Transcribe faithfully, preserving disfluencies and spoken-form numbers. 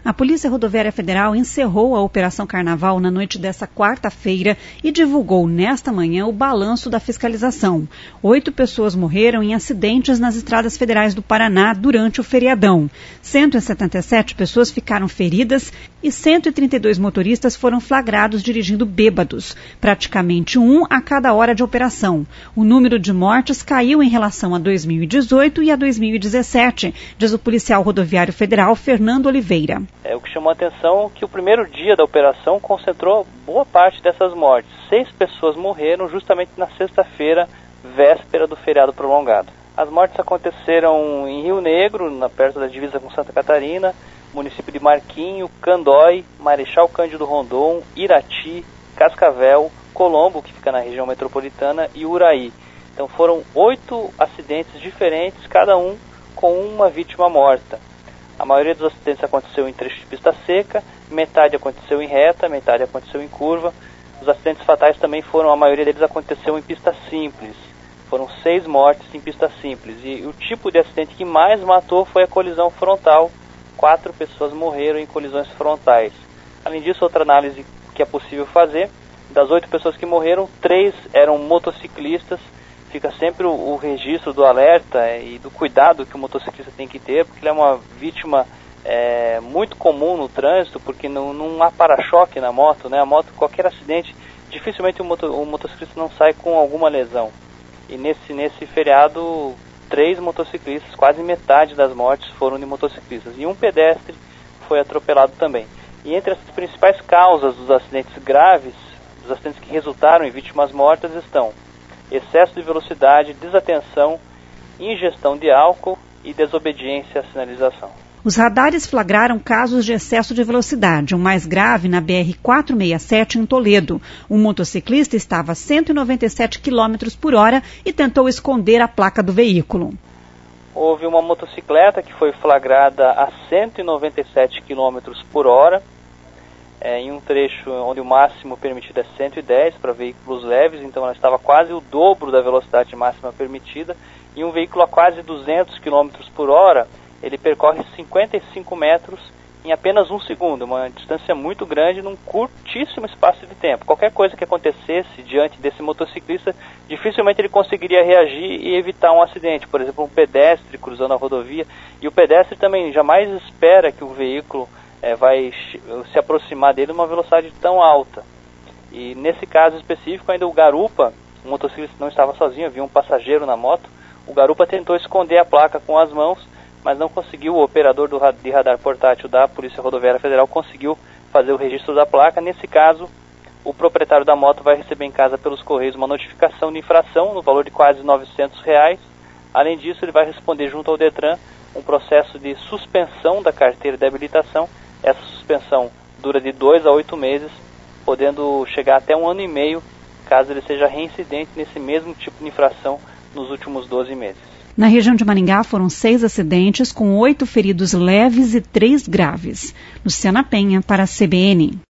A Polícia Rodoviária Federal encerrou a Operação Carnaval na noite desta quarta-feira e divulgou nesta manhã o balanço da fiscalização. Oito pessoas morreram em acidentes nas estradas federais do Paraná durante o feriadão. cento e setenta e sete pessoas ficaram feridas e cento e trinta e dois motoristas foram flagrados dirigindo bêbados, praticamente um a cada hora de operação. O número de mortes caiu em relação a dois mil e dezoito e a dois mil e dezessete, diz o policial rodoviário federal Fernando Oliveira. É, o que chamou a atenção é que o primeiro dia da operação concentrou boa parte dessas mortes. Seis pessoas morreram justamente na sexta-feira, véspera do feriado prolongado. As mortes aconteceram em Rio Negro, na perto da divisa com Santa Catarina, município de Marquinho, Candói, Marechal Cândido Rondon, Irati, Cascavel, Colombo, que fica na região metropolitana, e Uraí. Então foram oito acidentes diferentes, cada um com uma vítima morta. A maioria dos acidentes aconteceu em trecho de pista seca, metade aconteceu em reta, metade aconteceu em curva. Os acidentes fatais também foram, a maioria deles aconteceu em pista simples. Foram seis mortes em pista simples. E o tipo de acidente que mais matou foi a colisão frontal. Quatro pessoas morreram em colisões frontais. Além disso, outra análise que é possível fazer, das oito pessoas que morreram, três eram motociclistas. Fica sempre o, o registro do alerta e do cuidado que o motociclista tem que ter, porque ele é uma vítima é, muito comum no trânsito, porque não, não há para-choque na moto, né? A moto, qualquer acidente, dificilmente o, moto, o motociclista não sai com alguma lesão. E nesse, nesse feriado, três motociclistas, quase metade das mortes foram de motociclistas. E um pedestre foi atropelado também. E entre as principais causas dos acidentes graves, dos acidentes que resultaram em vítimas mortas, estão excesso de velocidade, desatenção, ingestão de álcool e desobediência à sinalização. Os radares flagraram casos de excesso de velocidade, o mais grave na B R quatrocentos e sessenta e sete em Toledo. Um motociclista estava a cento e noventa e sete quilômetros por hora e tentou esconder a placa do veículo. Houve uma motocicleta que foi flagrada a cento e noventa e sete quilômetros por hora, É, em um trecho onde o máximo permitido é cento e dez para veículos leves, então ela estava quase o dobro da velocidade máxima permitida, e um veículo a quase duzentos quilômetros por hora, ele percorre cinquenta e cinco metros em apenas um segundo, uma distância muito grande num curtíssimo espaço de tempo. Qualquer coisa que acontecesse diante desse motociclista, dificilmente ele conseguiria reagir e evitar um acidente, por exemplo, um pedestre cruzando a rodovia, e o pedestre também jamais espera que o veículo É, vai se aproximar dele numa velocidade tão alta. E nesse caso específico, ainda o garupa, o motociclista não estava sozinho, havia um passageiro na moto. O garupa tentou esconder a placa com as mãos, mas não conseguiu. O operador do, de radar portátil da Polícia Rodoviária Federal conseguiu fazer o registro da placa. Nesse caso, o proprietário da moto vai receber em casa pelos Correios uma notificação de infração no valor de quase novecentos reais. Além disso, ele vai responder junto ao Detran um processo de suspensão da carteira de habilitação. Essa suspensão dura de dois a oito meses, podendo chegar até um ano e meio, caso ele seja reincidente nesse mesmo tipo de infração nos últimos doze meses. Na região de Maringá foram seis acidentes, com oito feridos leves e três graves. Luciana Penha, para a C B N.